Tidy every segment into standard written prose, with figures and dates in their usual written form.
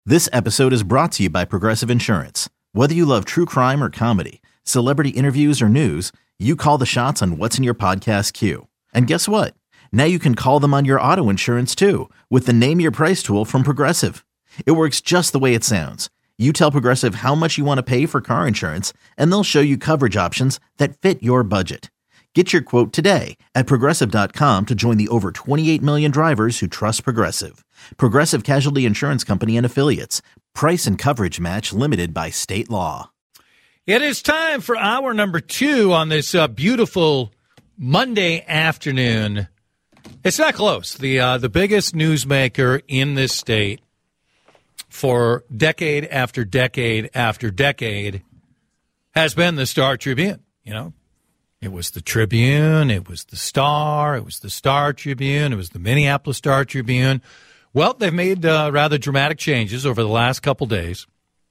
This episode is brought to you by Progressive Insurance. Whether you love true crime or comedy, celebrity interviews or news, you call the shots on what's in your podcast queue. And guess what? Now you can call them on your auto insurance too with the Name Your Price tool from Progressive. It works just the way it sounds. You tell Progressive how much you want to pay for car insurance, and they'll show you coverage options that fit your budget. Get your quote today at Progressive.com to join the over 28 million drivers who trust Progressive. Progressive Casualty Insurance Company and Affiliates. Price and coverage match limited by state law. It is time for hour number 2 on this beautiful Monday afternoon. It's not close. The biggest newsmaker in this state for decade after decade after decade has been the Star Tribune. You know, it was the Tribune, it was the Star, it was the Star Tribune, it was the Minneapolis Star Tribune. Well, they've made rather dramatic changes over the last couple days.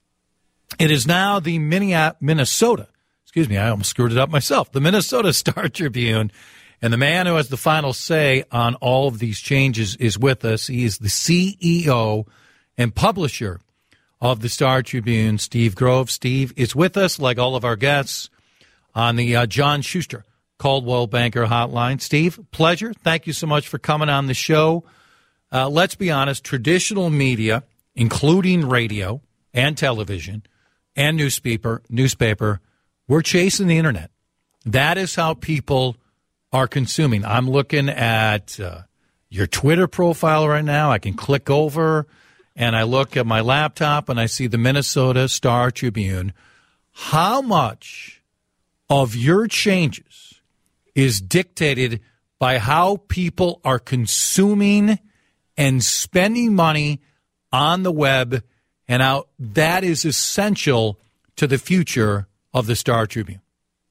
It is now the Minnesota, excuse me, I almost screwed it up myself, the Minnesota Star Tribune. And the man who has the final say on all of these changes is with us. He is the CEO and publisher of the Star Tribune, Steve Grove. Steve is with us, like all of our guests, on the John Schuster Coldwell Banker Hotline. Steve, pleasure. Thank you so much for coming on the show. Let's be honest, traditional media, including radio and television and newspaper, we're chasing the internet. That is how people are consuming. I'm looking at your Twitter profile right now. I can click over, and I look at my laptop, and I see the Minnesota Star Tribune. How much of your changes is dictated by how people are consuming and spending money on the web, and how that is essential to the future of the Star Tribune?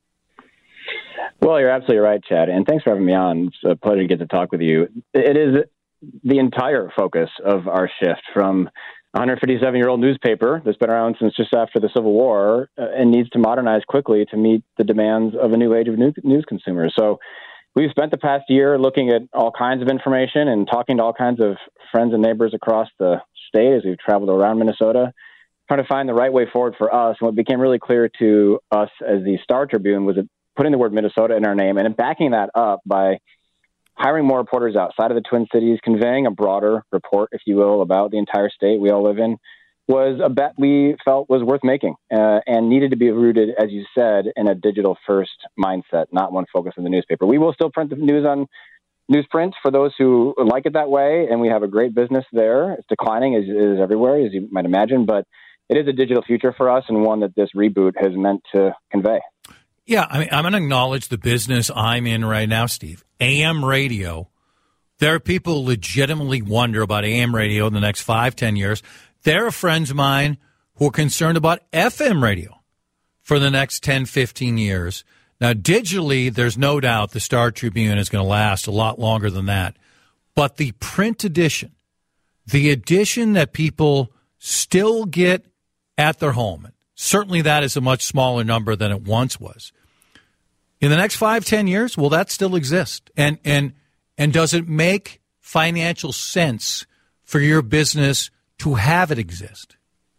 Well, you're absolutely right, Chad, and thanks for having me on. It's a pleasure to get to talk with you. It is the entire focus of our shift from a 157-year-old newspaper that's been around since just after the Civil War and needs to modernize quickly to meet the demands of a new age of news consumers. So we've spent the past year looking at all kinds of information and talking to all kinds of friends and neighbors across the state as we've traveled around Minnesota, trying to find the right way forward for us. And what became really clear to us as the Star Tribune was that putting the word Minnesota in our name and backing that up by hiring more reporters outside of the Twin Cities, conveying a broader report, if you will, about the entire state we all live in, was a bet we felt was worth making and needed to be rooted, as you said, in a digital-first mindset, not one focus on the newspaper. We will still print the news on newsprint for those who like it that way, and we have a great business there. It's declining, as is everywhere, as you might imagine, but it is a digital future for us and one that this reboot has meant to convey. Yeah, I mean, I'm going to acknowledge the business I'm in right now, Steve. AM radio. There are people who legitimately wonder about AM radio in the next 5-10 years. There are friends of mine who are concerned about FM radio for the next 10-15 years. Now, digitally, there's no doubt the Star Tribune is going to last a lot longer than that. But the print edition, the edition that people still get at their home, certainly that is a much smaller number than it once was. In the next 5-10 years, will that still exist? And does it make financial sense for your business to have it exist?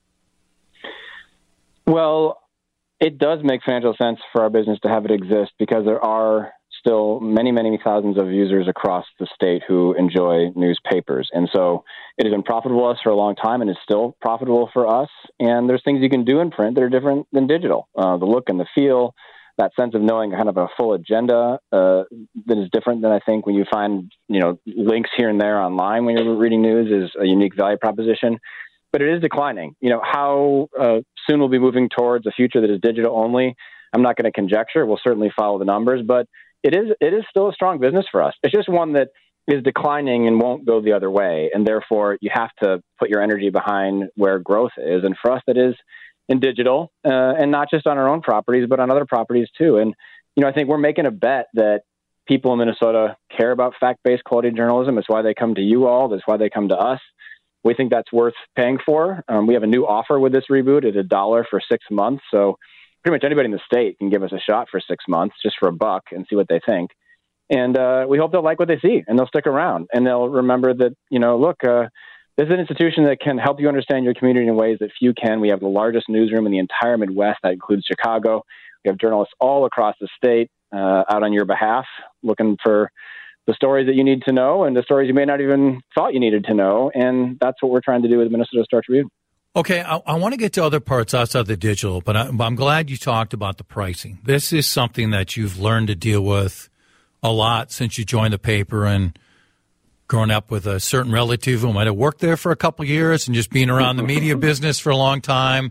Well, it does make financial sense for our business to have it exist because there are still many, many thousands of users across the state who enjoy newspapers. And so it has been profitable to us for a long time and is still profitable for us. And there's things you can do in print that are different than digital. The look and the feel, that sense of knowing kind of a full agenda that is different than I think when you find, links here and there online when you're reading news is a unique value proposition. But it is declining. How soon we'll be moving towards a future that is digital only, I'm not going to conjecture. We'll certainly follow the numbers, but it is still a strong business for us. It's just one that is declining and won't go the other way. And therefore, you have to put your energy behind where growth is. And for us, that is in digital, and not just on our own properties, but on other properties too. And, I think we're making a bet that people in Minnesota care about fact-based quality journalism. It's why they come to you all. That's why they come to us. We think that's worth paying for. We have a new offer with this reboot at $1 for 6 months. So pretty much anybody in the state can give us a shot for 6 months just for $1 and see what they think. And we hope they'll like what they see and they'll stick around and they'll remember that, This is an institution that can help you understand your community in ways that few can. We have the largest newsroom in the entire Midwest. That includes Chicago. We have journalists all across the state out on your behalf, looking for the stories that you need to know and the stories you may not even thought you needed to know. And that's what we're trying to do with the Minnesota Star Tribune. Okay, I want to get to other parts outside the digital, but I'm glad you talked about the pricing. This is something that you've learned to deal with a lot since you joined the paper and growing up with a certain relative who might have worked there for a couple of years and just being around the media business for a long time.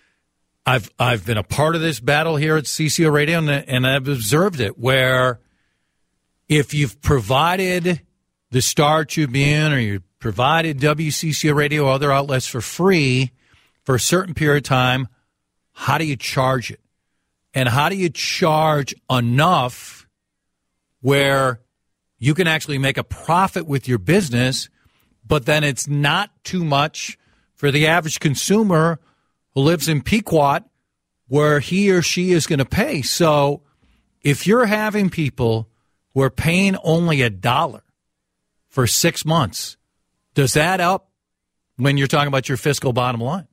I've been a part of this battle here at CCO Radio, and I've observed it, where if you've provided the Star Tribune or you've provided WCCO Radio or other outlets for free for a certain period of time, how do you charge it? And how do you charge enough where you can actually make a profit with your business, but then it's not too much for the average consumer who lives in Pequot, where he or she is going to pay? So if you're having people who are paying only $1 for 6 months, does that up when you're talking about your fiscal bottom line?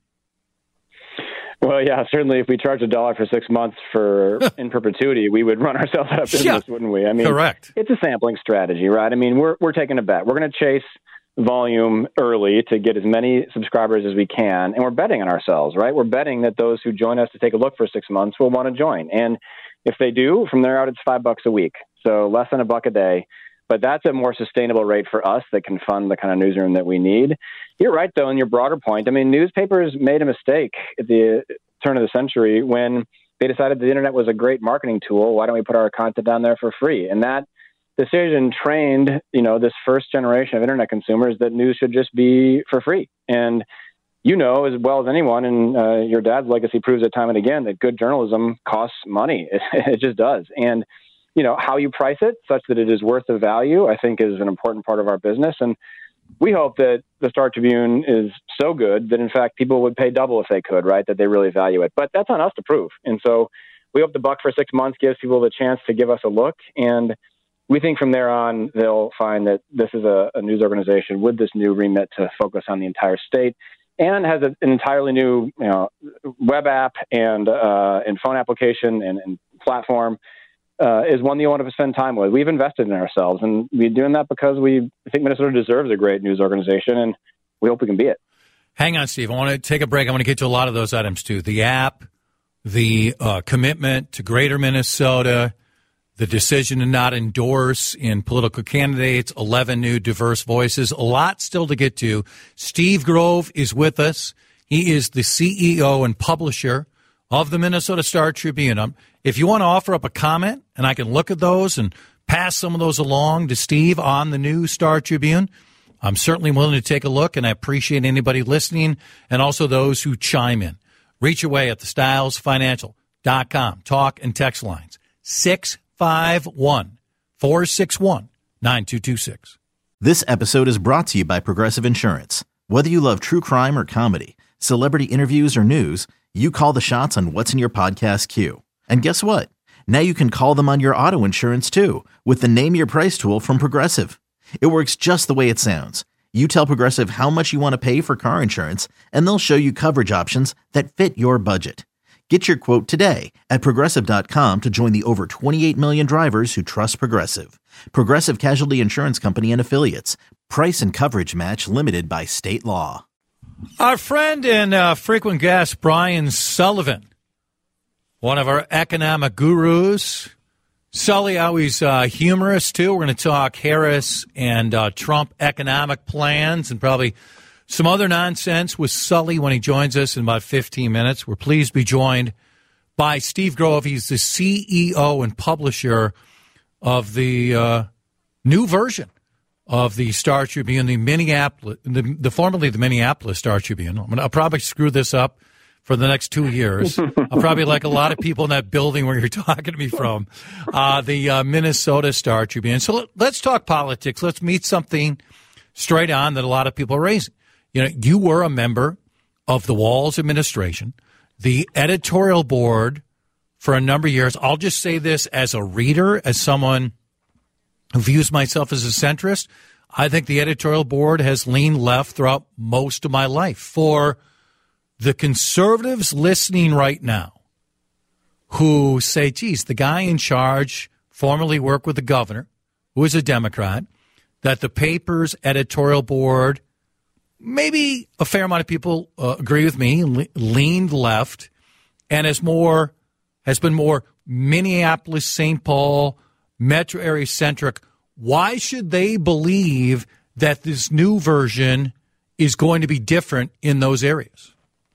Well, yeah, certainly if we charge $1 for 6 months in perpetuity, we would run ourselves out of business, wouldn't we? I mean, correct. It's a sampling strategy, right? I mean, we're taking a bet. We're going to chase volume early to get as many subscribers as we can, and we're betting on ourselves, right? We're betting that those who join us to take a look for 6 months will want to join. And if they do, from there out, it's $5 a week. So less than $1 a day. But that's a more sustainable rate for us that can fund the kind of newsroom that we need. You're right, though, in your broader point. I mean, newspapers made a mistake at the turn of the century when they decided the internet was a great marketing tool. Why don't we put our content down there for free? And that decision trained, this first generation of internet consumers that news should just be for free. And as well as anyone, and your dad's legacy proves it time and again, that good journalism costs money. It just does. And how you price it such that it is worth the value, I think, is an important part of our business. And we hope that the Star Tribune is so good that, in fact, people would pay double if they could, right, that they really value it. But that's on us to prove. And so we hope the $1 for 6 months gives people the chance to give us a look. And we think from there on, they'll find that this is a news organization with this new remit to focus on the entire state and has an entirely new web app and phone application and platform. Is one that you want to spend time with. We've invested in ourselves, and we're doing that because we think Minnesota deserves a great news organization, and we hope we can be it. Hang on, Steve. I want to take a break. I want to get to a lot of those items, too. The app, the commitment to greater Minnesota, the decision to not endorse in political candidates, 11 new diverse voices, a lot still to get to. Steve Grove is with us. He is the CEO and publisher of the Minnesota Star Tribune. If you want to offer up a comment, and I can look at those and pass some of those along to Steve on the new Star Tribune, I'm certainly willing to take a look, and I appreciate anybody listening and also those who chime in. Reach away at thestylesfinancial.com. Talk and text lines 651-461-9226. This episode is brought to you by Progressive Insurance. Whether you love true crime or comedy, celebrity interviews or news, you call the shots on what's in your podcast queue. And guess what? Now you can call them on your auto insurance, too, with the Name Your Price tool from Progressive. It works just the way it sounds. You tell Progressive how much you want to pay for car insurance, and they'll show you coverage options that fit your budget. Get your quote today at Progressive.com to join the over 28 million drivers who trust Progressive. Progressive Casualty Insurance Company and Affiliates. Price and coverage match limited by state law. Our friend and frequent guest, Brian Sullivan, one of our economic gurus. Sully, always humorous, too. We're going to talk Harris and Trump economic plans and probably some other nonsense with Sully when he joins us in about 15 minutes. We're pleased to be joined by Steve Grove. He's the CEO and publisher of the new version of the Star Tribune, the Minneapolis, formerly the Minneapolis Star Tribune. I'll probably screw this up for the next 2 years. I'll probably like a lot of people in that building where you're talking to me from, the Minnesota Star Tribune. So let's talk politics. Let's meet something straight on that a lot of people are raising. You were a member of the Walz administration, the editorial board for a number of years. I'll just say this as a reader, as someone who views myself as a centrist. I think the editorial board has leaned left throughout most of my life. For the conservatives listening right now who say, geez, the guy in charge formerly worked with the governor, who is a Democrat, that the paper's editorial board, maybe a fair amount of people agree with me, leaned left and has been more Minneapolis, St. Paul, metro area centric. Why should they believe that this new version is going to be different in those areas?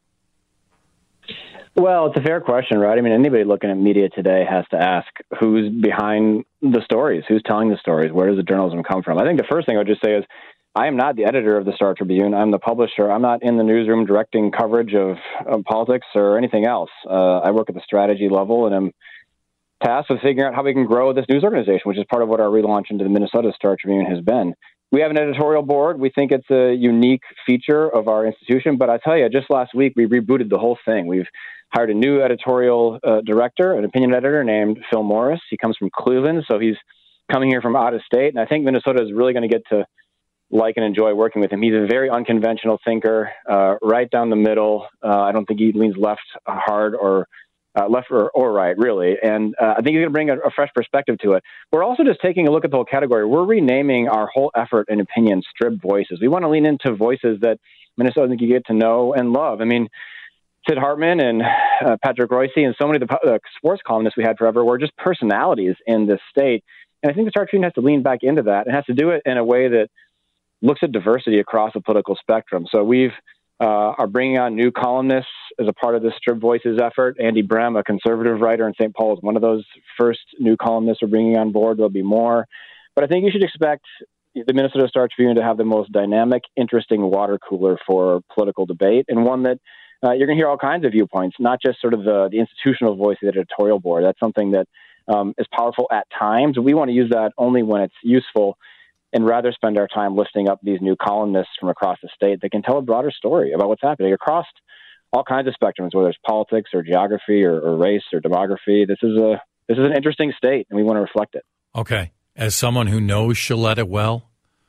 Well, it's a fair question, right? I mean, anybody looking at media today has to ask who's behind the stories, who's telling the stories, where does the journalism come from? I think the first thing I would just say is I am not the editor of the Star Tribune. I'm the publisher. I'm not in the newsroom directing coverage of politics or anything else. I work at the strategy level, and I'm tasked with figuring out how we can grow this news organization, which is part of what our relaunch into the Minnesota Star Tribune has been. We have an editorial board. We think it's a unique feature of our institution. But I tell you, just last week, we rebooted the whole thing. We've hired a new editorial director, an opinion editor named Phil Morris. He comes from Cleveland, so he's coming here from out of state. And I think Minnesota is really going to get to like and enjoy working with him. He's a very unconventional thinker, right down the middle. I don't think he leans left hard or left or right, really. And I think he's going to bring a fresh perspective to it. We're also just taking a look at the whole category. We're renaming our whole effort and opinion Strib Voices. We want to lean into voices that Minnesotans can get to know and love. I mean, Sid Hartman and Patrick Royce and so many of the sports columnists we had forever were just personalities in this state. And I think the Star Tribune has to lean back into that and has to do it in a way that looks at diversity across the political spectrum. So we've are bringing on new columnists as a part of this Strib Voices effort. Andy Brem, a conservative writer in St. Paul, is one of those first new columnists we're bringing on board. There'll be more. But I think you should expect the Minnesota Star Tribune to have the most dynamic, interesting water cooler for political debate, and one that you're going to hear all kinds of viewpoints, not just sort of the institutional voice of the editorial board. That's something that is powerful at times. We want to use that only when it's useful, and rather spend our time lifting up these new columnists from across the state that can tell a broader story about what's happening across all kinds of spectrums, whether it's politics or geography or race or demography. This is an interesting state, and we want to reflect it. Okay. As someone who knows Shaletta well,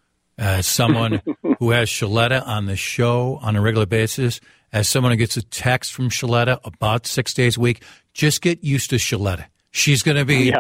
as someone who has Shaletta on the show on a regular basis, as someone who gets a text from Shaletta about 6 days a week, just get used to Shaletta. She's going to be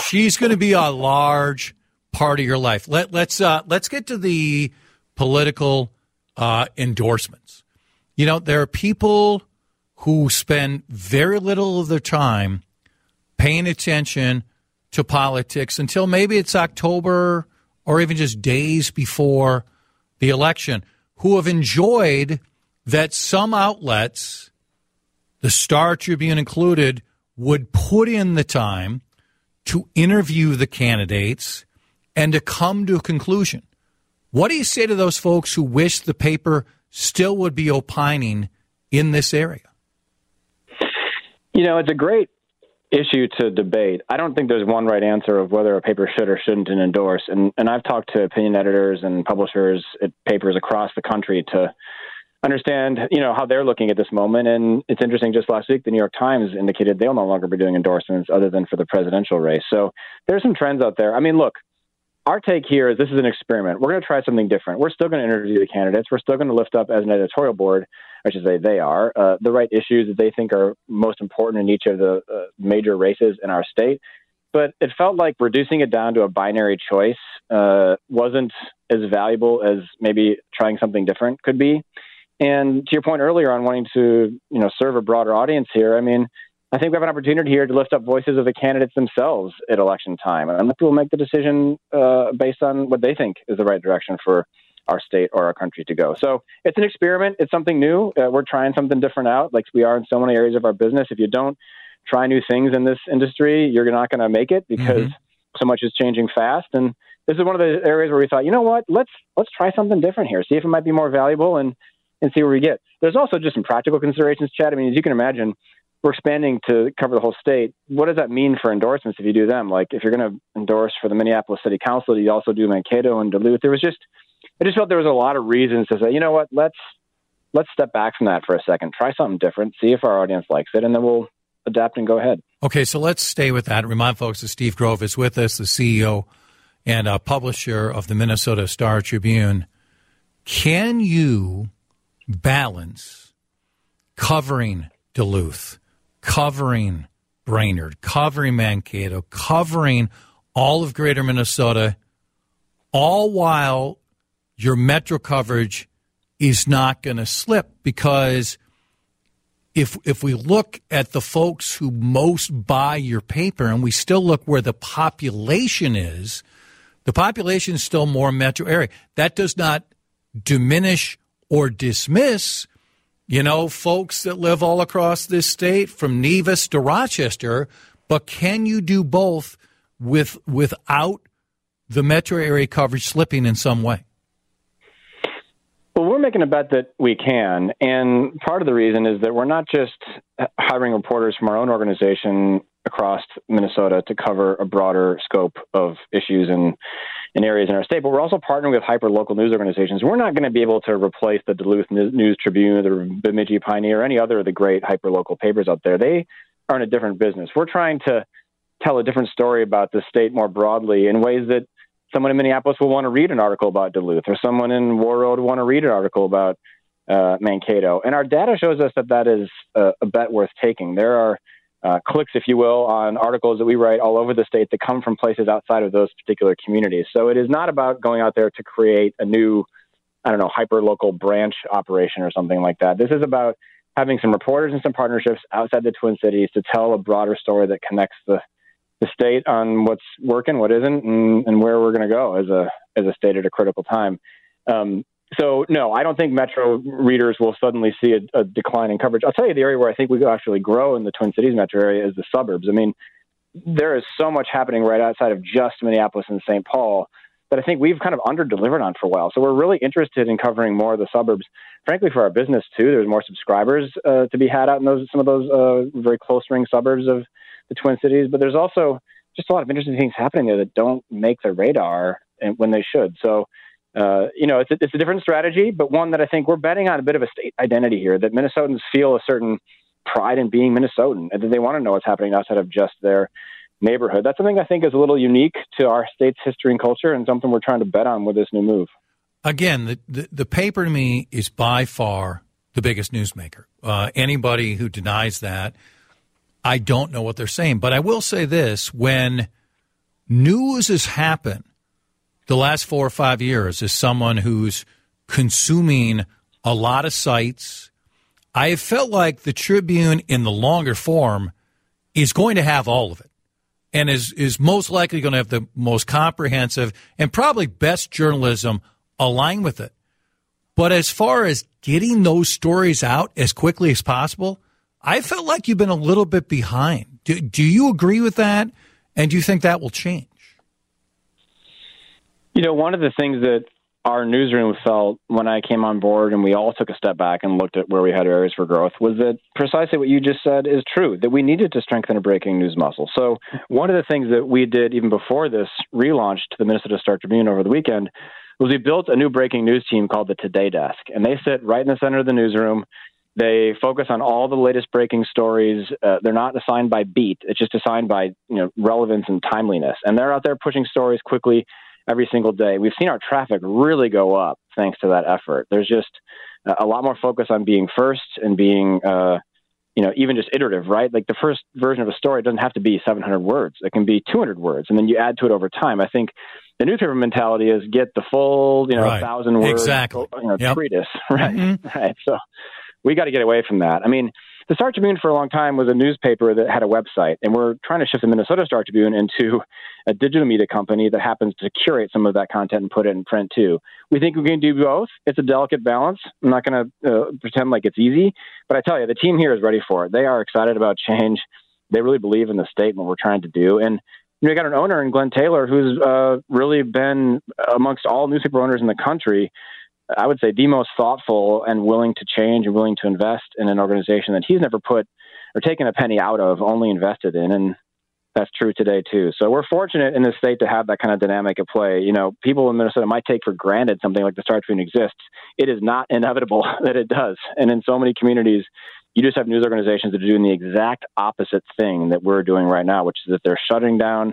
a large part of your life. Let's get to the political endorsements. You know, there are people who spend very little of their time paying attention to politics until maybe it's October or even just days before the election, who have enjoyed that some outlets, the Star Tribune included, would put in the time to interview the candidates and to come to a conclusion. What do you say to those folks who wish the paper still would be opining in this area? You know, it's a great issue to debate. I don't think there's one right answer of whether a paper should or shouldn't endorse. And I've talked to opinion editors and publishers at papers across the country to understand, you know, how they're looking at this moment. And it's interesting, just last week, the New York Times indicated they'll no longer be doing endorsements other than for the presidential race. So there's some trends out there. I mean, look, our take here is this is an experiment. We're going to try something different. We're still going to interview the candidates. We're still going to lift up as an editorial board, I should say they are, the right issues that they think are most important in each of the major races in our state. But it felt like reducing it down to a binary choice wasn't as valuable as maybe trying something different could be. And to your point earlier on wanting to, you know, serve a broader audience here, I mean, I think we have an opportunity here to lift up voices of the candidates themselves at election time. And people will make the decision based on what they think is the right direction for our state or our country to go. So it's an experiment. It's something new. We're trying something different out, like we are in so many areas of our business. If you don't try new things in this industry, you're not going to make it because so much is changing fast. And this is one of the areas where we thought, you know what, let's try something different here, see if it might be more valuable and see where we get. There's also just some practical considerations, Chad. I mean, as you can imagine, we're expanding to cover the whole state. What does that mean for endorsements if you do them? Like if you're going to endorse for the Minneapolis City Council, you also do Mankato and Duluth. I just felt there was a lot of reasons to say, you know what, let's step back from that for a second, try something different, see if our audience likes it, and then we'll adapt and go ahead. Okay, so let's stay with that. Remind folks that Steve Grove is with us, the CEO and a publisher of the Minnesota Star Tribune. Can you balance covering Duluth, covering Brainerd, covering Mankato, covering all of Greater Minnesota, all while your metro coverage is not going to slip? Because if we look at the folks who most buy your paper, and we still look where the population is still more metro area. That does not diminish or dismiss, folks that live all across this state from Nevis to Rochester. But can you do both without the metro area coverage slipping in some way? Well, we're making a bet that we can. And part of the reason is that we're not just hiring reporters from our own organization across Minnesota to cover a broader scope of issues and areas in our state, but we're also partnering with hyper-local news organizations. We're not going to be able to replace the Duluth News Tribune, the Bemidji Pioneer, or any other of the great hyper-local papers out there. They are in a different business. We're trying to tell a different story about the state more broadly in ways that someone in Minneapolis will want to read an article about Duluth, or someone in Warroad will want to read an article about Mankato. And our data shows us that is a bet worth taking. There are clicks, if you will, on articles that we write all over the state that come from places outside of those particular communities. So it is not about going out there to create a new, hyper-local branch operation or something like that. This is about having some reporters and some partnerships outside the Twin Cities to tell a broader story that connects the state on what's working, what isn't, and where we're going to go as a state at a critical time. So, no, I don't think metro readers will suddenly see a decline in coverage. I'll tell you the area where I think we could actually grow in the Twin Cities metro area is the suburbs. I mean, there is so much happening right outside of just Minneapolis and St. Paul that I think we've kind of under-delivered on for a while. So we're really interested in covering more of the suburbs. Frankly, for our business, too, there's more subscribers to be had out in some of those very close-ring suburbs of the Twin Cities. But there's also just a lot of interesting things happening there that don't make the radar when they should. So, it's a different strategy, but one that I think we're betting on a bit of a state identity here, that Minnesotans feel a certain pride in being Minnesotan, and that they want to know what's happening outside of just their neighborhood. That's something I think is a little unique to our state's history and culture, and something we're trying to bet on with this new move. Again, the paper to me is by far the biggest newsmaker. Anybody who denies that, I don't know what they're saying. But I will say this, when news has happened the last 4 or 5 years, as someone who's consuming a lot of sites, I have felt like the Tribune in the longer form is going to have all of it, and is most likely going to have the most comprehensive and probably best journalism aligned with it. But as far as getting those stories out as quickly as possible, I felt like you've been a little bit behind. Do you agree with that? And do you think that will change? One of the things that our newsroom felt when I came on board and we all took a step back and looked at where we had areas for growth was that precisely what you just said is true, that we needed to strengthen a breaking news muscle. So one of the things that we did even before this relaunch to the Minnesota Star Tribune over the weekend was we built a new breaking news team called the Today Desk, and they sit right in the center of the newsroom. They focus on all the latest breaking stories. They're not assigned by beat. It's just assigned by relevance and timeliness. And they're out there pushing stories quickly every single day. We've seen our traffic really go up thanks to that effort. There's just a lot more focus on being first and being, even just iterative, right? Like the first version of a story doesn't have to be 700 words. It can be 200 words, and then you add to it over time. I think the newspaper mentality is get the full, right. 1,000 words treatise, right? Mm-hmm. Right. So we got to get away from that. I mean, the Star Tribune for a long time was a newspaper that had a website, and we're trying to shift the Minnesota Star Tribune into a digital media company that happens to curate some of that content and put it in print too. We think we can do both. It's a delicate balance. I'm not going to pretend like it's easy, but I tell you, the team here is ready for it. They are excited about change. They really believe in the state and what we're trying to do. And we got an owner in Glenn Taylor who's really been, amongst all newspaper owners in the country, I would say the most thoughtful and willing to change and willing to invest in an organization that he's never put or taken a penny out of, only invested in. And that's true today, too. So we're fortunate in this state to have that kind of dynamic at play. People in Minnesota might take for granted something like the Star Tribune exists. It is not inevitable that it does. And in so many communities, you just have news organizations that are doing the exact opposite thing that we're doing right now, which is that they're shutting down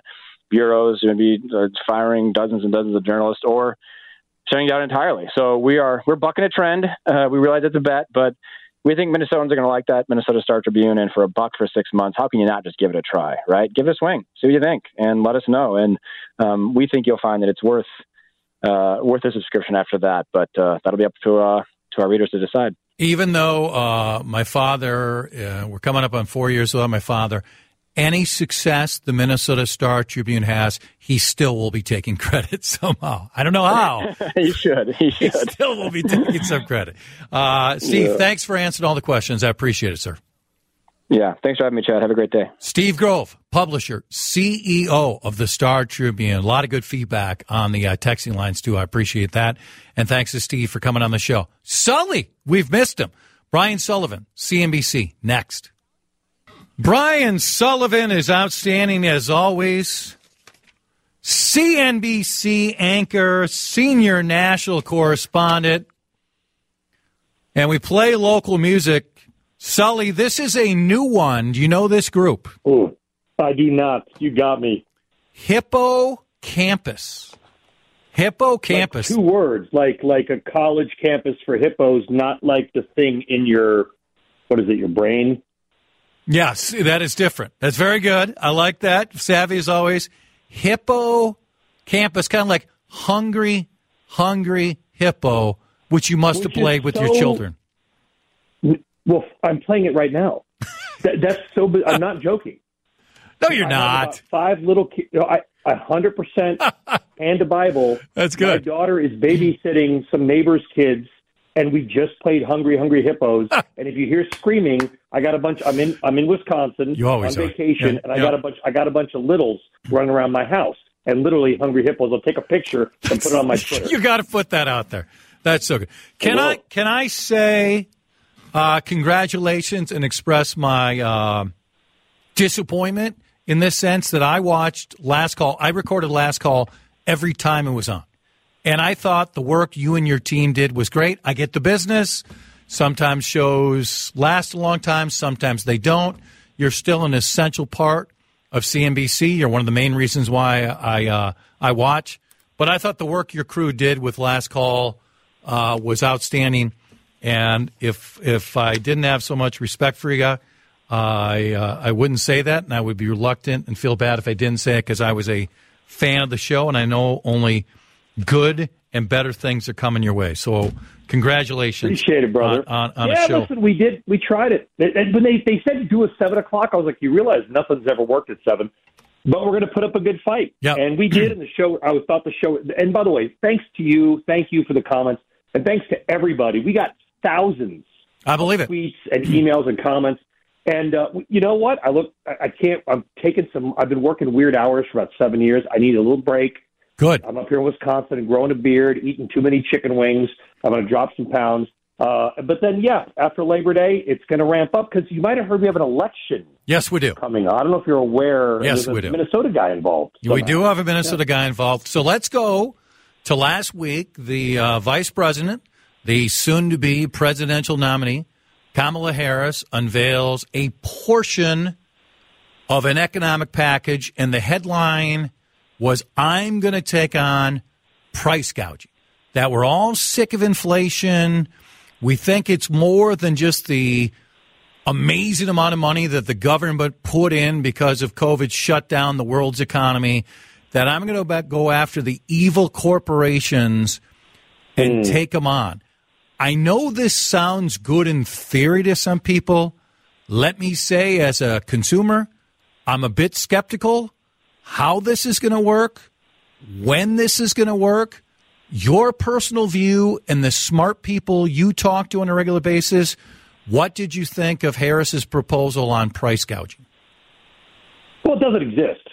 bureaus, maybe firing dozens and dozens of journalists, or shutting down entirely. So we're bucking a trend. We realize it's a bet, but we think Minnesotans are going to like that Minnesota Star Tribune. And for $1 for 6 months, how can you not just give it a try, right? Give it a swing, see what you think, and let us know. And we think you'll find that it's worth a subscription after that. But that'll be up to our readers to decide. Even though my father, we're coming up on 4 years without my father, any success the Minnesota Star Tribune has, he still will be taking credit somehow. I don't know how. He should. He still will be taking some credit. Steve, thanks for answering all the questions. I appreciate it, sir. Yeah, thanks for having me, Chad. Have a great day. Steve Grove, publisher, CEO of the Star Tribune. A lot of good feedback on the texting lines, too. I appreciate that. And thanks to Steve for coming on the show. Sully, we've missed him. Brian Sullivan, CNBC, next. Brian Sullivan is outstanding as always. CNBC anchor, senior national correspondent. And we play local music. Sully, this is a new one. Do you know this group? Oh, I do not. You got me. Hippocampus. Hippocampus. Like 2 words, like a college campus for hippos, not like the thing in your, your brain? Yes, that is different. That's very good. I like that. Savvy as always. Hippocampus, kind of like hungry hippo, which you must have played with your children. Well, I'm playing it right now. That's so. I'm not joking. No, you're not. 5 little kids. 100% hand to Bible. That's good. My daughter is babysitting some neighbors' kids, and we just played Hungry Hippos. And if you hear screaming, I got a bunch. I'm in Wisconsin. You always on vacation, and I got a bunch of littles running around my house, and literally Hungry Hippos. I'll take a picture and put it on my Twitter. You got to put that out there. That's so good. Can I say congratulations and express my disappointment in this sense that I watched Last Call. I recorded Last Call every time it was on. And I thought the work you and your team did was great. I get the business. Sometimes shows last a long time. Sometimes they don't. You're still an essential part of CNBC. You're one of the main reasons why I watch. But I thought the work your crew did with Last Call was outstanding. And if I didn't have so much respect for you, I wouldn't say that, and I would be reluctant and feel bad if I didn't say it because I was a fan of the show, and I know only good and better things are coming your way. So congratulations. Appreciate it, brother. On a show. Listen, we tried it. And when they said to do a 7 o'clock, I was like, you realize nothing's ever worked at 7. But we're going to put up a good fight. Yep. And we did in the show. I thought the show, and by the way, thanks to you. Thank you for the comments. And thanks to everybody. We got thousands I believe of it. tweets and emails and comments. And you know what? I've been working weird hours for about 7 years. I need a little break. Good. I'm up here in Wisconsin and growing a beard, eating too many chicken wings. I'm going to drop some pounds. But then, after Labor Day, it's going to ramp up because you might have heard we have an election. Yes, we do. Coming on. I don't know if you're aware. Yes, there's we do. a Minnesota guy involved. We do have a Minnesota guy involved. So let's go to last week. The vice president, the soon-to-be presidential nominee, Kamala Harris, unveils a portion of an economic package, and the headline was, I'm going to take on price gouging. That we're all sick of inflation. We think it's more than just the amazing amount of money that the government put in because of COVID shut down the world's economy, that I'm going to go after the evil corporations and take them on. I know this sounds good in theory to some people. Let me say, as a consumer, I'm a bit skeptical how this is going to work, when this is going to work. Your personal view and the smart people you talk to on a regular basis, what did you think of Harris's proposal on price gouging? Well, it doesn't exist.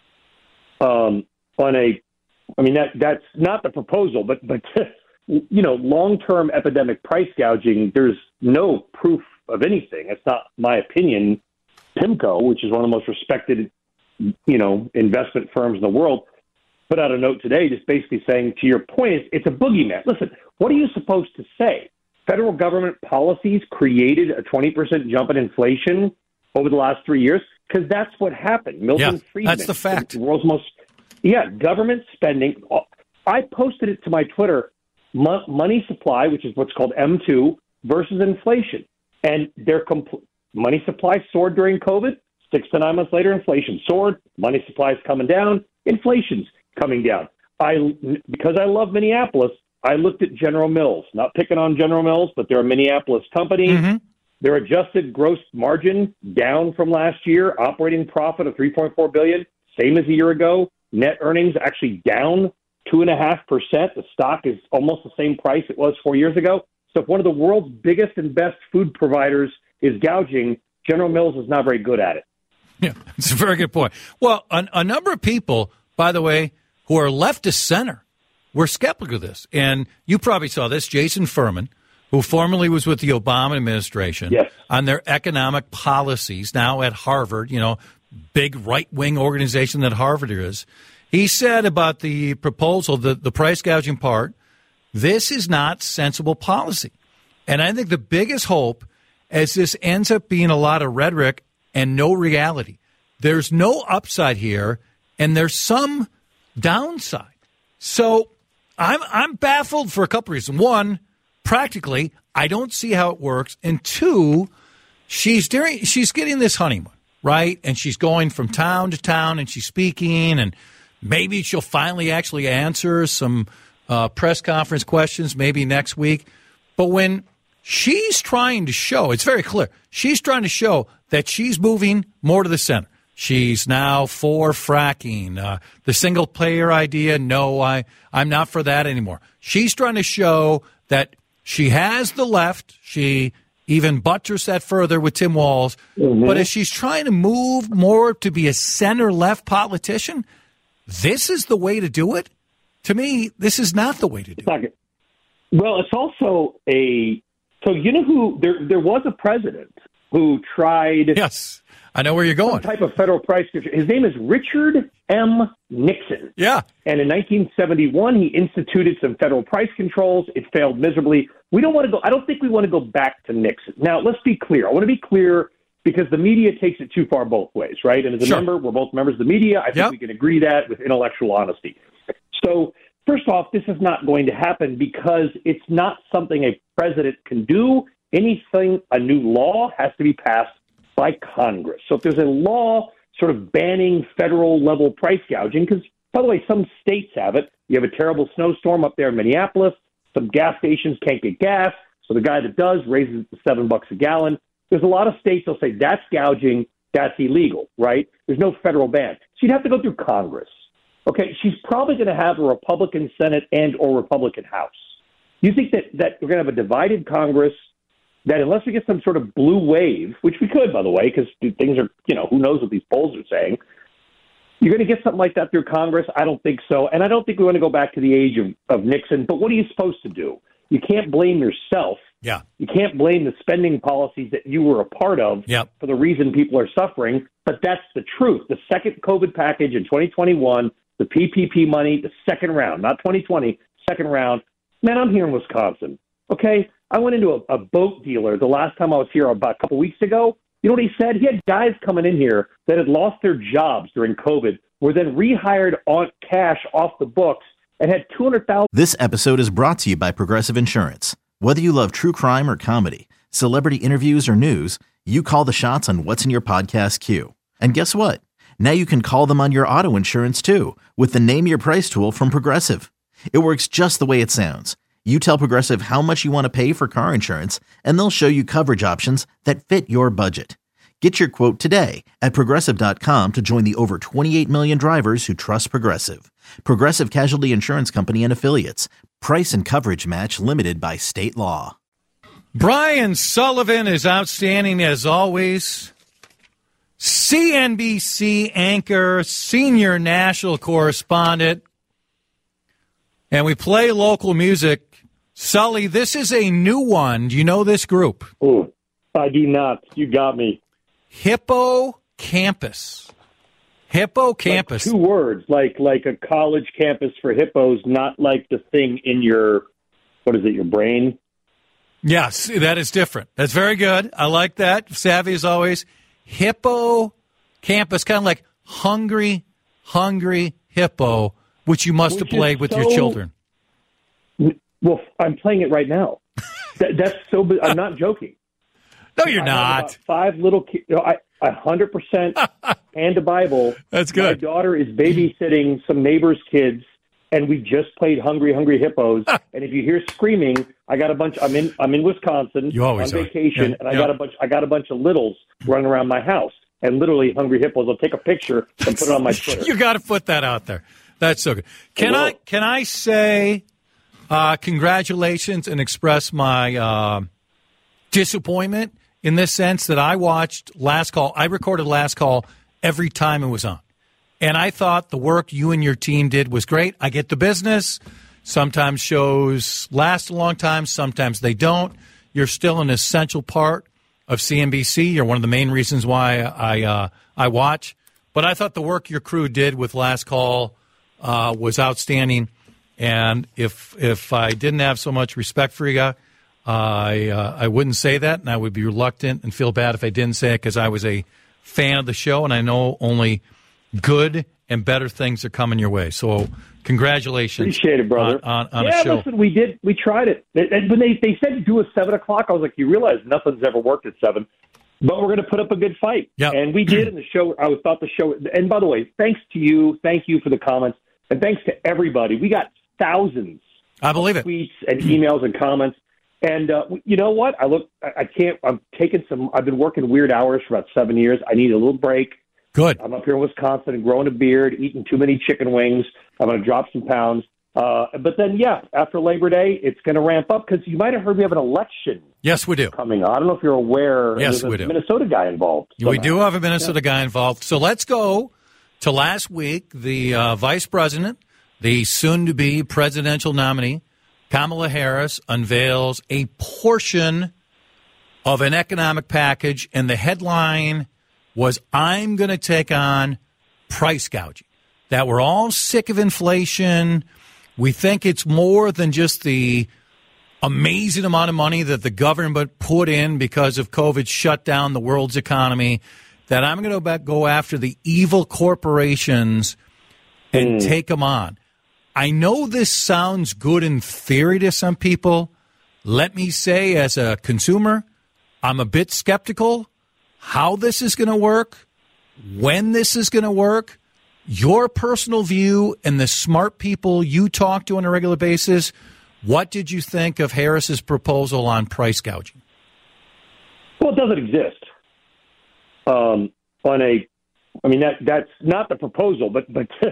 That's not the proposal, but long-term epidemic price gouging, there's no proof of anything. It's not my opinion. PIMCO, which is one of the most respected, investment firms in the world, put out a note today just basically saying, to your point, it's a boogeyman. Listen, what are you supposed to say? Federal government policies created a 20% jump in inflation over the last 3 years? Because that's what happened. Milton Friedman, that's the fact. the world's most Yeah, government spending. I posted it to my Twitter, money supply, which is what's called M2, versus inflation. And their money supply soared during COVID. 6 to 9 months later, inflation soared. Money supply is coming down. Inflation's coming down. Because I love Minneapolis, I looked at General Mills. Not picking on General Mills, but they're a Minneapolis company. Mm-hmm. Their adjusted gross margin down from last year. Operating profit of $3.4 billion, same as a year ago. Net earnings actually down 2.5%. The stock is almost the same price it was 4 years ago. So if one of the world's biggest and best food providers is gouging, General Mills is not very good at it. Yeah, it's a very good point. Well, a number of people, by the way, who are left of center, were skeptical of this. And you probably saw this, Jason Furman, who formerly was with the Obama administration, yes, on their economic policies, now at Harvard, big right-wing organization that Harvard is. He said about the proposal, the price gouging part, this is not sensible policy. And I think the biggest hope is this ends up being a lot of rhetoric and no reality. There's no upside here, and there's some downside. So I'm baffled for a couple reasons. One, practically, I don't see how it works. And two, she's getting this honeymoon, right? And she's going from town to town, and she's speaking, and maybe she'll finally actually answer some press conference questions maybe next week. But when she's trying to show, it's very clear, she's trying to show that she's moving more to the center. She's now for fracking. The single-payer idea, no, I'm not for that anymore. She's trying to show that she has the left. She even buttressed that further with Tim Walz. Mm-hmm. But as she's trying to move more to be a center-left politician, this is the way to do it? To me, this is not the way to do it. Well, it's also so you know who, there was a president who tried. Yes, I know where you're going. Some type of federal price control. His name is Richard M. Nixon. Yeah. And in 1971, he instituted some federal price controls. It failed miserably. I don't think we want to go back to Nixon. Now, let's be clear. I want to be clear because the media takes it too far both ways, right? And as a member, we're both members of the media. I think we can agree that with intellectual honesty. So, first off, this is not going to happen because it's not something a president can do. Anything, a new law has to be passed by Congress. So if there's a law sort of banning federal-level price gouging, because, by the way, some states have it. You have a terrible snowstorm up there in Minneapolis. Some gas stations can't get gas, so the guy that does raises it to $7 a gallon. There's a lot of states that'll say that's gouging, that's illegal, right? There's no federal ban. So you'd have to go through Congress. Okay, she's probably going to have a Republican Senate and or Republican House. You think that we're going to have a divided Congress, that unless we get some sort of blue wave, which we could, by the way, because things are, who knows what these polls are saying, you're going to get something like that through Congress? I don't think so. And I don't think we want to go back to the age of Nixon. But what are you supposed to do? You can't blame yourself. Yeah. You can't blame the spending policies that you were a part of for the reason people are suffering. But that's the truth. The second COVID package in 2021, the PPP money, the second round, not 2020, second round. Man, I'm here in Wisconsin. Okay? I went into a boat dealer the last time I was here about a couple weeks ago. You know what he said? He had guys coming in here that had lost their jobs during COVID, were then rehired on cash off the books, and had $200,000. This episode is brought to you by Progressive Insurance. Whether you love true crime or comedy, celebrity interviews or news, you call the shots on what's in your podcast queue. And guess what? Now you can call them on your auto insurance too with the Name Your Price tool from Progressive. It works just the way it sounds. You tell Progressive how much you want to pay for car insurance, and they'll show you coverage options that fit your budget. Get your quote today at Progressive.com to join the over 28 million drivers who trust Progressive. Progressive Casualty Insurance Company and Affiliates. Price and coverage match limited by state law. Brian Sullivan is outstanding as always. CNBC anchor, senior national correspondent. And we play local music. Sully, this is a new one. Do you know this group? Oh, I do not. You got me. Hippocampus. Hippocampus. Like 2 words, like a college campus for hippos, not like the thing in your brain? Yes, that is different. That's very good. I like that. Savvy as always. Hippocampus, kind of like hungry Hippo, which you must have played with your children. Well, I'm playing it right now. That's so. I'm not joking. No, you're I not. have about 5 little kids. You know, I 100% hand to Bible. That's good. My daughter is babysitting some neighbors' kids, and we just played Hungry Hippos. And if you hear screaming, I got a bunch. I'm in Wisconsin. You always on vacation, yeah. and I got a bunch of littles running around my house. And literally, Hungry Hippos. I'll take a picture and put it on my Twitter. You got to put that out there. That's so good. Can I say congratulations and express my disappointment in this sense that I watched Last Call. I recorded Last Call every time it was on. And I thought the work you and your team did was great. I get the business. Sometimes shows last a long time. Sometimes they don't. You're still an essential part of CNBC. You're one of the main reasons why I watch. But I thought the work your crew did with Last Call was outstanding. And if I didn't have so much respect for you, I wouldn't say that, and I would be reluctant and feel bad if I didn't say it because I was a fan of the show, and I know only good and better things are coming your way. So congratulations. Appreciate it, brother. On a show. Listen, we tried it. When they said to do a 7 o'clock, I was like, you realize nothing's ever worked at 7. But we're going to put up a good fight. Yep. And we did in the show. I thought the show, and by the way, thanks to you. Thank you for the comments. And thanks to everybody. We got thousands of tweets and emails and comments. And you know what? I've been working weird hours for about 7 years. I need a little break. Good. I'm up here in Wisconsin and growing a beard, eating too many chicken wings. I'm going to drop some pounds. But then, after Labor Day, it's going to ramp up because you might have heard we have an election. Yes, we do. Coming on. I don't know if you're aware. Yes, there's we do. Minnesota guy involved. We do have a Minnesota guy involved. So let's go to last week. The vice president, the soon-to-be presidential nominee, Kamala Harris, unveils a portion of an economic package, and the headline was, I'm going to take on price gouging. That we're all sick of inflation. We think it's more than just the amazing amount of money that the government put in because of COVID shut down the world's economy, that I'm going to go after the evil corporations and take them on. I know this sounds good in theory to some people. Let me say, as a consumer, I'm a bit skeptical how this is going to work, when this is going to work. Your personal view and the smart people you talk to on a regular basis, what did you think of Harris's proposal on price gouging? Well, it doesn't exist. That's not the proposal, but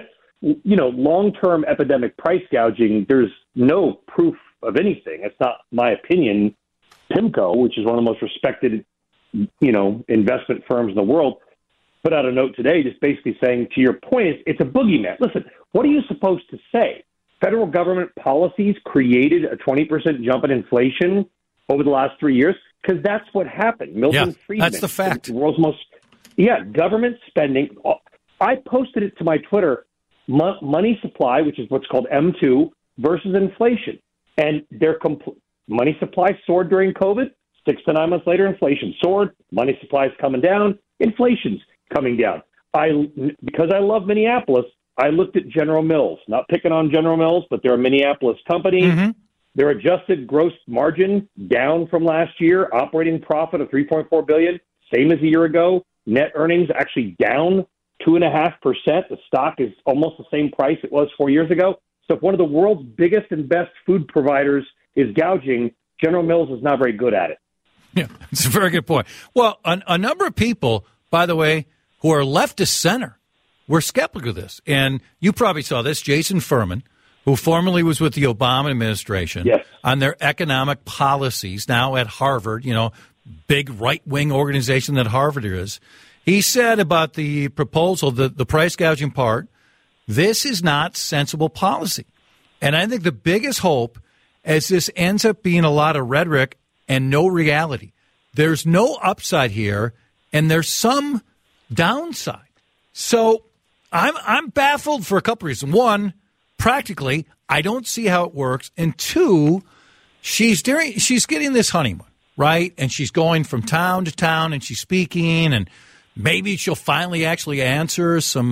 long-term epidemic price gouging, there's no proof of anything. It's not my opinion. PIMCO, which is one of the most respected, investment firms in the world, put out a note today just basically saying, to your point, it's a boogeyman. Listen, what are you supposed to say? Federal government policies created a 20% jump in inflation over the last 3 years? Because that's what happened. Milton Friedman. That's the fact. The world's most, government spending. I posted it to my Twitter, money supply, which is what's called M2, versus inflation. And their money supply soared during COVID. 6 to 9 months later, inflation soared. Money supply is coming down. Inflation's coming down. Because I love Minneapolis, I looked at General Mills. Not picking on General Mills, but they're a Minneapolis company. Mm-hmm. Their adjusted gross margin down from last year. Operating profit of $3.4 billion, same as a year ago. Net earnings actually down 2.5%. The stock is almost the same price it was 4 years ago. So if one of the world's biggest and best food providers is gouging, General Mills is not very good at it. Yeah, it's a very good point. Well, a number of people, by the way, who are left to center, were skeptical of this. And you probably saw this, Jason Furman, who formerly was with the Obama administration, on their economic policies, now at Harvard, big right-wing organization that Harvard is. He said about the proposal, the price gouging part, this is not sensible policy. And I think the biggest hope is this ends up being a lot of rhetoric and no reality. There's no upside here, and there's some downside. So I'm baffled for a couple reasons. One, practically, I don't see how it works. And two, she's getting this honeymoon, right? And she's going from town to town, and she's speaking, and maybe she'll finally actually answer some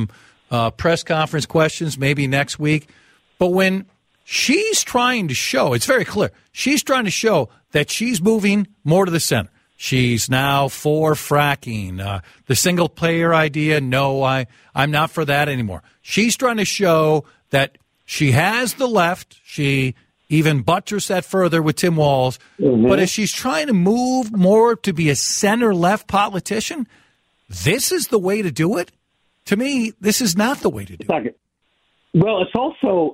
press conference questions maybe next week. But when she's trying to show, it's very clear, she's trying to show that she's moving more to the center. She's now for fracking. The single-payer idea, no, I'm not for that anymore. She's trying to show that she has the left. She even buttressed that further with Tim Walz. Mm-hmm. But as she's trying to move more to be a center-left politician, this is the way to do it? To me, this is not the way to do it. Well, it's also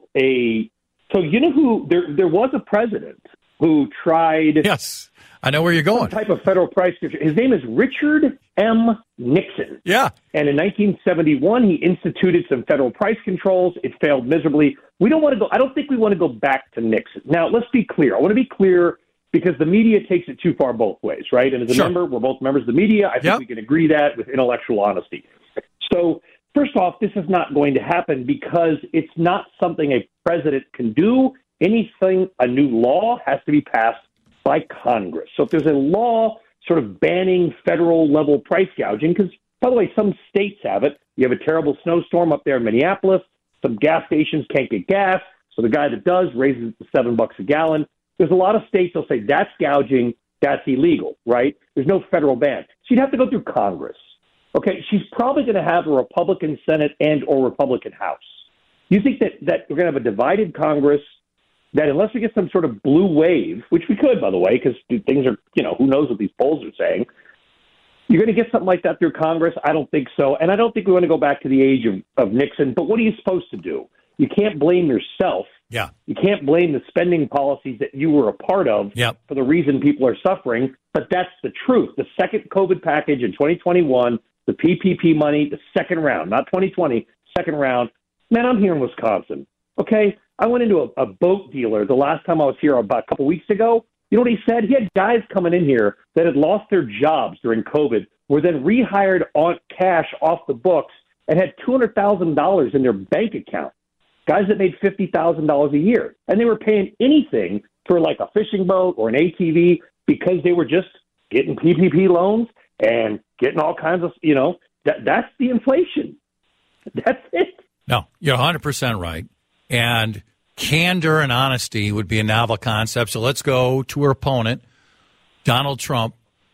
so you know who, there was a president who tried. Yes, I know where you're going. Some type of federal price control. His name is Richard M. Nixon. Yeah. And in 1971, he instituted some federal price controls. It failed miserably. I don't think we want to go back to Nixon. Now, let's be clear. I want to be clear because the media takes it too far both ways, right? And as a member, we're both members of the media. I think we can agree that with intellectual honesty. So, first off, this is not going to happen because it's not something a president can do. Anything, a new law has to be passed by Congress. So if there's a law sort of banning federal-level price gouging, because, by the way, some states have it. You have a terrible snowstorm up there in Minneapolis. Some gas stations can't get gas, so the guy that does raises it to $7 a gallon. There's a lot of states that'll say that's gouging, that's illegal, right? There's no federal ban. So you'd have to go through Congress. Okay, she's probably going to have a Republican Senate and or Republican House. You think that we're going to have a divided Congress, that unless we get some sort of blue wave, which we could, by the way, because things are, who knows what these polls are saying, you're going to get something like that through Congress? I don't think so. And I don't think we want to go back to the age of Nixon. But what are you supposed to do? You can't blame yourself. Yeah. You can't blame the spending policies that you were a part of for the reason people are suffering. But that's the truth. The second COVID package in 2021, the PPP money, the second round, not 2020, second round. Man, I'm here in Wisconsin. Okay? I went into a boat dealer the last time I was here about a couple weeks ago. You know what he said? He had guys coming in here that had lost their jobs during COVID, were then rehired on cash off the books, and had $200,000 in their bank account. Guys that made $50,000 a year. And they were paying anything for like a fishing boat or an ATV because they were just getting PPP loans and getting all kinds of, that's the inflation. That's it. No, you're 100% right. And candor and honesty would be a novel concept. So let's go to her opponent, Donald Trump,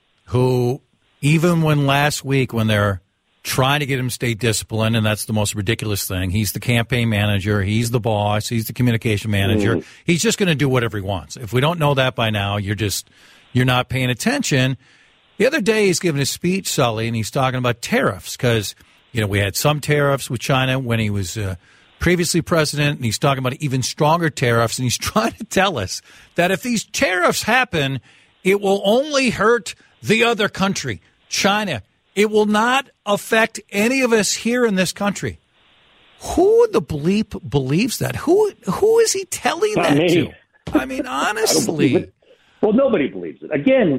who even when last week when they're trying to get him state discipline, and that's the most ridiculous thing, he's the campaign manager, he's the boss, he's the communication manager. He's just going to do whatever he wants. If we don't know that by now, you're not paying attention. The other day he's giving a speech, Sully, and he's talking about tariffs because, we had some tariffs with China when he was previously president, and he's talking about even stronger tariffs, and he's trying to tell us that if these tariffs happen, it will only hurt the other country, China. It will not affect any of us here in this country. Who the bleep believes that? Who is he telling that to? I mean, honestly. Well, nobody believes it. Again,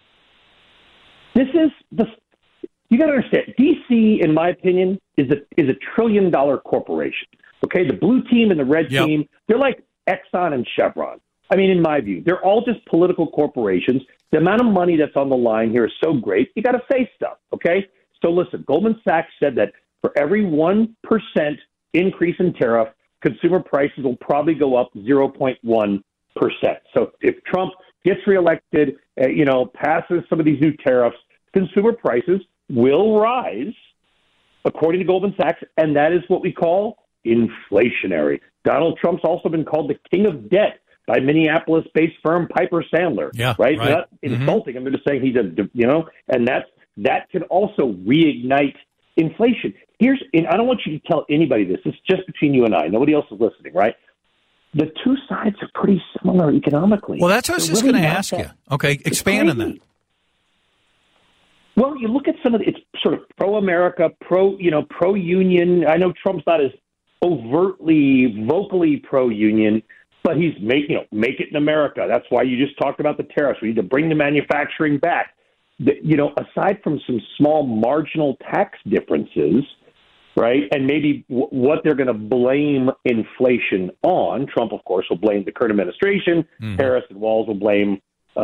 this is you got to understand, D.C., in my opinion, is a $1 trillion corporation. Okay, the blue team and the red team, they're like Exxon and Chevron. I mean, in my view, they're all just political corporations. The amount of money that's on the line here is so great, you got to say stuff, okay? So listen, Goldman Sachs said that for every 1% increase in tariff, consumer prices will probably go up 0.1%. So if Trump gets reelected, passes some of these new tariffs, consumer prices will rise, according to Goldman Sachs, and that is what we call inflationary. Donald Trump's also been called the king of debt by Minneapolis-based firm Piper Sandler. Yeah, right? They're not insulting him. They're just saying he's and that can also reignite inflation. And I don't want you to tell anybody this. It's just between you and I. Nobody else is listening, right? The two sides are pretty similar economically. Well, that's what I was just going to ask you. Okay, expand on that. Well, you look at some of it's sort of pro-America, pro-union. I know Trump's not as overtly, vocally pro-union, but he's make it in America. That's why you just talked about the tariffs. We need to bring the manufacturing back. Aside from some small marginal tax differences, right, and maybe what they're going to blame inflation on. Trump, of course, will blame the current administration. Harris and Walz will blame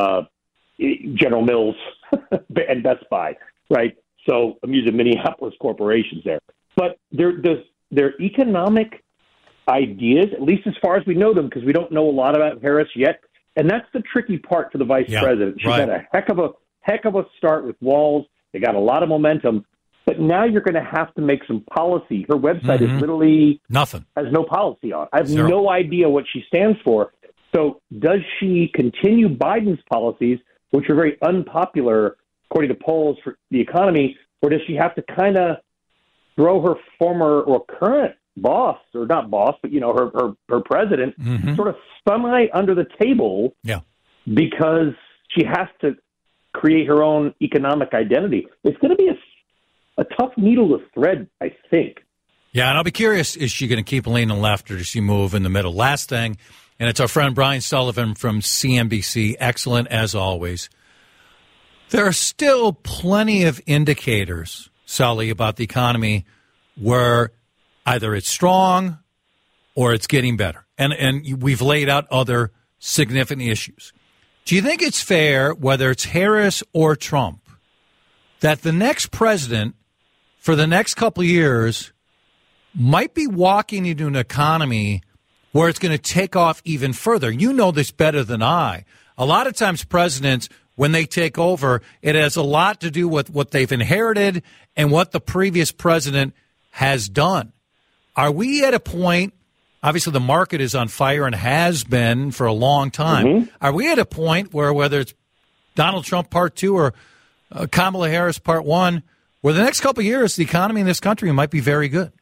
General Mills and Best Buy, right? So I'm using Minneapolis corporations there. But their economic ideas, at least as far as we know them, because we don't know a lot about Harris yet. And that's the tricky part for the vice president. She's had a heck of a start with Walz. They got a lot of momentum. But now you're going to have to make some policy. Her website is literally nothing. Has no policy on it. I have Zero. no idea what she stands for. So does she continue Biden's policies, which are very unpopular, according to polls, for the economy, or does she have to kind of throw her former or current boss, or not boss, but, her president, sort of semi under the table because she has to create her own economic identity? It's going to be a tough needle to thread, I think. Yeah, and I'll be curious, is she going to keep leaning left or does she move in the middle? Last thing, and it's our friend Brian Sullivan from CNBC, excellent as always. There are still plenty of indicators, Sully, about the economy where either it's strong or it's getting better. And we've laid out other significant issues. Do you think it's fair, whether it's Harris or Trump, that the next president for the next couple of years might be walking into an economy where it's going to take off even further? You know this better than I. A lot of times presidents, when they take over, it has a lot to do with what they've inherited and what the previous president has done. Are we at a point, obviously the market is on fire and has been for a long time. Are we at a point where, whether it's Donald Trump Part 2 or Kamala Harris Part 1, where the next couple of years the economy in this country might be very good?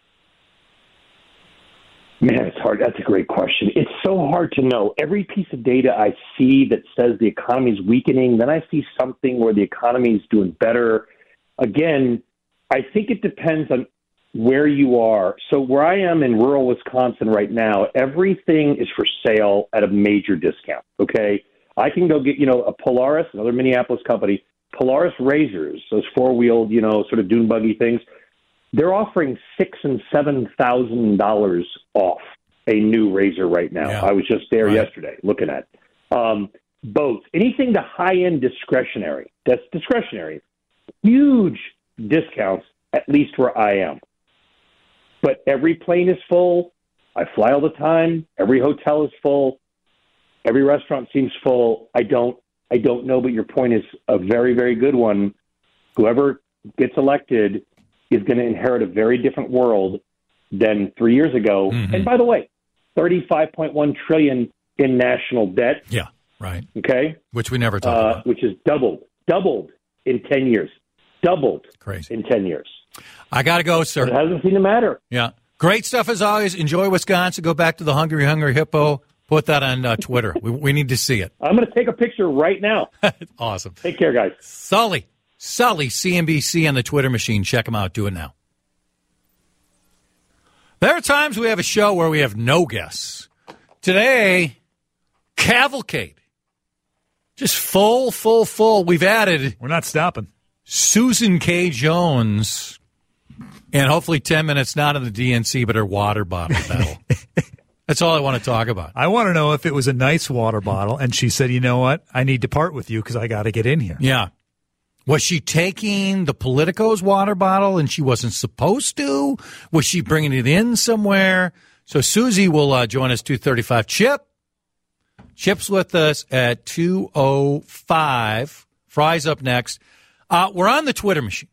Man, it's hard. That's a great question. It's so hard to know. Every piece of data I see that says the economy is weakening, then I see something where the economy is doing better. Again, I think it depends on where you are. So where I am in rural Wisconsin right now, everything is for sale at a major discount, okay? I can go get, a Polaris, another Minneapolis company, Polaris razors, those four-wheeled, sort of dune buggy things. They're offering $6,000 and $7,000 off a new razor right now. Yeah. I was just there yesterday looking at boats. Anything to high-end discretionary. That's discretionary. Huge discounts, at least where I am. But every plane is full. I fly all the time. Every hotel is full. Every restaurant seems full. I don't know, but your point is a very, very good one. Whoever gets elected is going to inherit a very different world than 3 years ago. And by the way, $35.1 trillion in national debt. Yeah, right. Okay, which we never talked about. Which is doubled in 10 years. Doubled. Crazy. In 10 years. I got to go, sir. It hasn't seemed to matter. Yeah. Great stuff as always. Enjoy Wisconsin. Go back to the Hungry Hippo. Put that on Twitter. We need to see it. I'm going to take a picture right now. Awesome. Take care, guys. Sully, CNBC on the Twitter machine. Check him out. Do it now. There are times we have a show where we have no guests. Today, Cavalcade. Just full. We've added. We're not stopping. Susan K. Jones. And hopefully 10 minutes, not in the DNC, but her water bottle battle. That's all I want to talk about. I want to know if it was a nice water bottle, and she said, you know what, I need to part with you because I got to get in here. Yeah. Was she taking the Politico's water bottle and she wasn't supposed to? Was she bringing it in somewhere? So Susie will join us 2:35. Chip's with us at 2:05. Fry's up next. We're on the Twitter machine.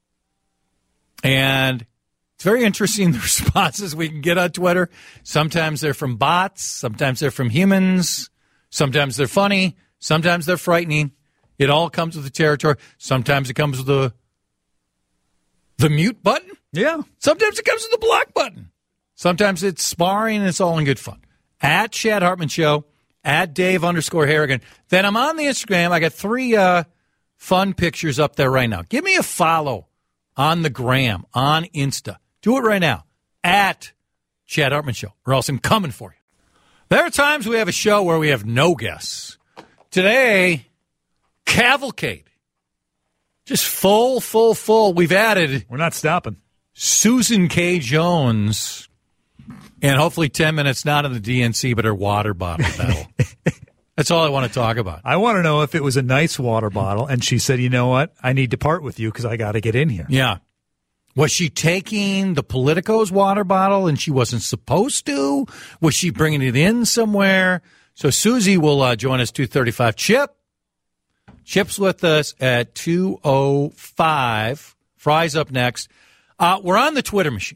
And it's very interesting, the responses we can get on Twitter. Sometimes they're from bots. Sometimes they're from humans. Sometimes they're funny. Sometimes they're frightening. It all comes with the territory. Sometimes it comes with the mute button. Yeah. Sometimes it comes with the block button. Sometimes it's sparring and it's all in good fun. At Chad Hartman Show, at Dave_Harrigan. Then I'm on the Instagram. I got 3 fun pictures up there right now. Give me a follow on the gram, on Insta. Do it right now. At Chad Hartman Show, or else I'm coming for you. There are times we have a show where we have no guests. Today, Cavalcade. Just full. We've added. We're not stopping. Susan K. Jones. And hopefully 10 minutes, not in the DNC, but her water bottle battle. That's all I want to talk about. I want to know if it was a nice water bottle, and she said, you know what, I need to part with you because I got to get in here. Yeah. Was she taking the Politico's water bottle and she wasn't supposed to? Was she bringing it in somewhere? So Susie will join us 2:35. Chip's with us at 2:05. Fry's up next. We're on the Twitter machine.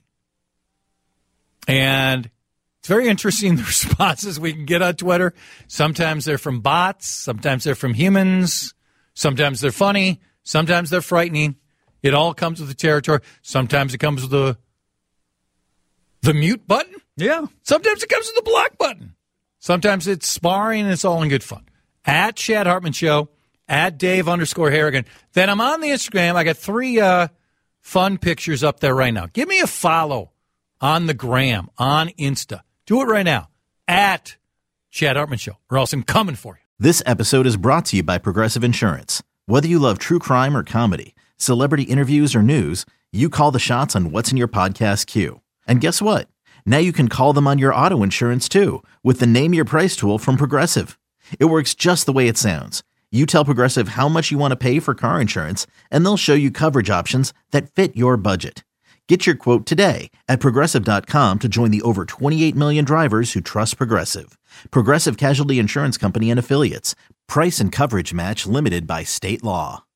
And it's very interesting, the responses we can get on Twitter. Sometimes they're from bots. Sometimes they're from humans. Sometimes they're funny. Sometimes they're frightening. It all comes with the territory. Sometimes it comes with the mute button. Yeah. Sometimes it comes with the block button. Sometimes it's sparring and it's all in good fun. At Chad Hartman Show, at Dave_Harrigan. Then I'm on the Instagram. I got 3 fun pictures up there right now. Give me a follow on the gram, on Insta. Do it right now. At Chad Hartman Show, or else I'm coming for you. This episode is brought to you by Progressive Insurance. Whether you love true crime or comedy, celebrity interviews or news, you call the shots on what's in your podcast queue. And guess what? Now you can call them on your auto insurance too with the Name Your Price tool from Progressive. It works just the way it sounds. You tell Progressive how much you want to pay for car insurance, and they'll show you coverage options that fit your budget. Get your quote today at Progressive.com to join the over 28 million drivers who trust Progressive. Progressive Casualty Insurance Company and Affiliates. Price and coverage match limited by state law.